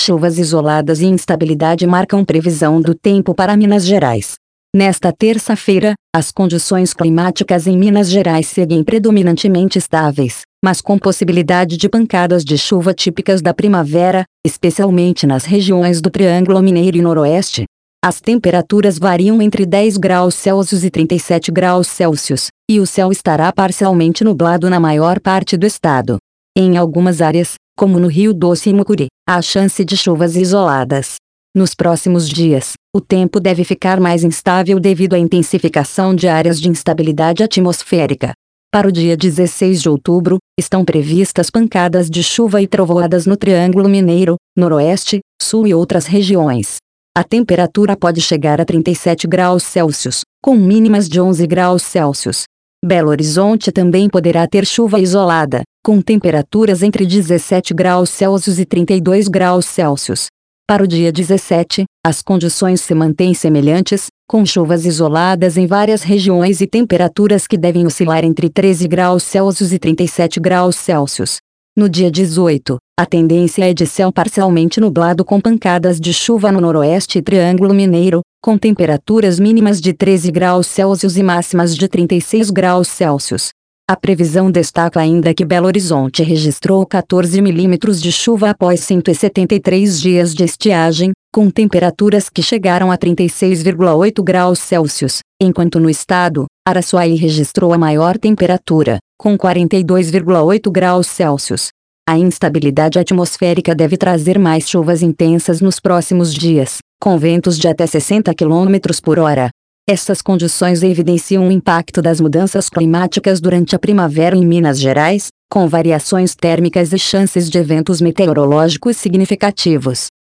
Chuvas isoladas e instabilidade marcam previsão do tempo para Minas Gerais. Nesta terça-feira, as condições climáticas em Minas Gerais seguem predominantemente estáveis, mas com possibilidade de pancadas de chuva típicas da primavera, especialmente nas regiões do Triângulo Mineiro e Noroeste. As temperaturas variam entre 10 graus Celsius e 37 graus Celsius, e o céu estará parcialmente nublado na maior parte do estado. Em algumas áreas, como no Rio Doce e Mucuri, há chance de chuvas isoladas. Nos próximos dias, o tempo deve ficar mais instável devido à intensificação de áreas de instabilidade atmosférica. Para o dia 16 de outubro, estão previstas pancadas de chuva e trovoadas no Triângulo Mineiro, Noroeste, Sul e outras regiões. A temperatura pode chegar a 37 graus Celsius, com mínimas de 11 graus Celsius. Belo Horizonte também poderá ter chuva isolada, com temperaturas entre 17 graus Celsius e 32 graus Celsius. Para o dia 17, as condições se mantêm semelhantes, com chuvas isoladas em várias regiões e temperaturas que devem oscilar entre 13 graus Celsius e 37 graus Celsius. No dia 18, a tendência é de céu parcialmente nublado com pancadas de chuva no Noroeste e Triângulo Mineiro, com temperaturas mínimas de 13 graus Celsius e máximas de 36 graus Celsius. A previsão destaca ainda que Belo Horizonte registrou 14 milímetros de chuva após 173 dias de estiagem, com temperaturas que chegaram a 36,8 graus Celsius, enquanto no estado, Araçuaí registrou a maior temperatura, com 42,8 graus Celsius. A instabilidade atmosférica deve trazer mais chuvas intensas nos próximos dias, com ventos de até 60 km por hora. Essas condições evidenciam o impacto das mudanças climáticas durante a primavera em Minas Gerais, com variações térmicas e chances de eventos meteorológicos significativos.